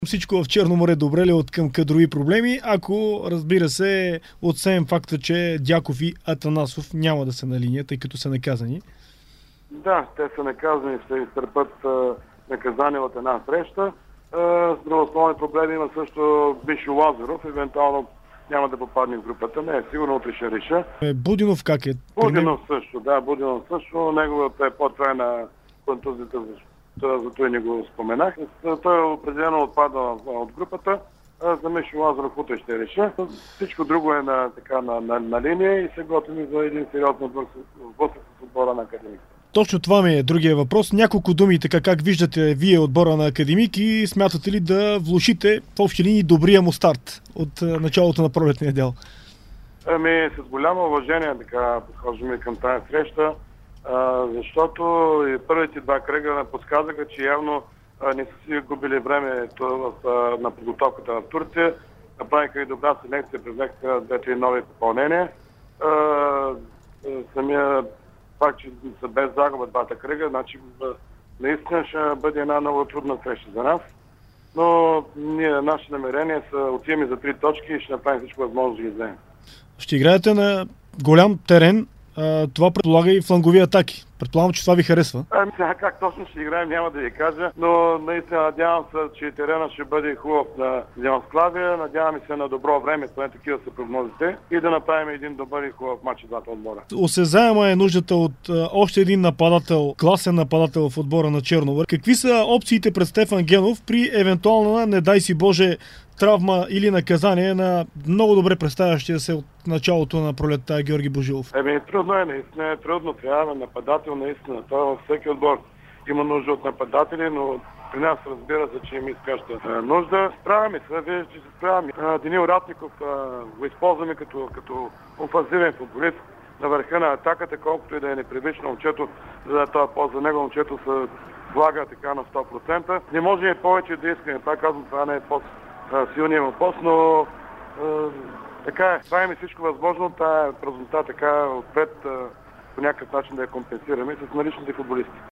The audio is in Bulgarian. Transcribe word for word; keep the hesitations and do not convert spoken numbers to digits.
Всичко в Черно море добре ли от към кадрови проблеми, ако, разбира се, отсеем факта, че Дяков и Атанасов няма да са на линия, тъй като са наказани? Да, те са наказани, ще изтърпят наказания от една среща. Здравословни проблеми има също Мишо Лазаров, евентуално няма да попадне в групата. Не, сигурно утре ще реша. Будинов как е? Будинов също, да, Будинов също. Неговата е по-трайна контузията, зато и не го споменах. Той е определено отпадал от групата. За Мишо Лазаров утре ще реша. Всичко друго е на, така, на, на, на линия и се готвим за един сериозен сблъсък с отбора на Академик. Точно това ми е другия въпрос. Няколко думи, така как виждате вие отбора на Академик и смятате ли да влошите в общи линии добрия му старт от началото на пролетния дял? Ами, с голямо уважение така подхождаме към тази среща, а, защото и първите два кръга подсказаха, че явно а, не са си губили времето на подготовката в Турция. Направиха и добра селекция, привлекаха две-три нови попълнения. А, самия факт, че са без загуба двата кръга, значи наистина ще бъде една много трудна среща за нас. Но ние, нашите намерения са отиваме за три точки и ще направим всичко възможно да ги вземем. Ще играете на голям терен. Това предполага и флангови атаки. Предполагам, че това ви харесва. Ами сега как точно ще играем, няма да ви кажа, но наистина надявам се, че терена ще бъде хубав на Демосклавия. Надяваме се на добро време, поне такива са прогнозите, и да направим един добър и хубав матч двата отбора. Осезаема е нуждата от а, още един нападател, класен нападател в отбора на Черно. Какви са опциите пред Стефан Генов при евентуална, не дай си Боже, травма или наказание на много добре представящия се от началото на пролетта Георги Божилов? Еми, трудно е, наистина е трудно. Трябва нападател, наистина. Това във всеки отбор има нужда от нападатели, но при нас разбира се, че има изкаща нужда. Справяме се, виждате, че се справяме. Денил Ратников го използваме като, като офанзивен футболист на върха на атаката, колкото и да е непривично момчето, за да това полза за него момчето се влага така на сто процента. Не може и повече да искаме. Това казвам, това не е по силния въпрос, но е, така е. Правим всичко възможно, тая празнота така отпред е, по някакъв начин да я компенсираме с наличните футболисти.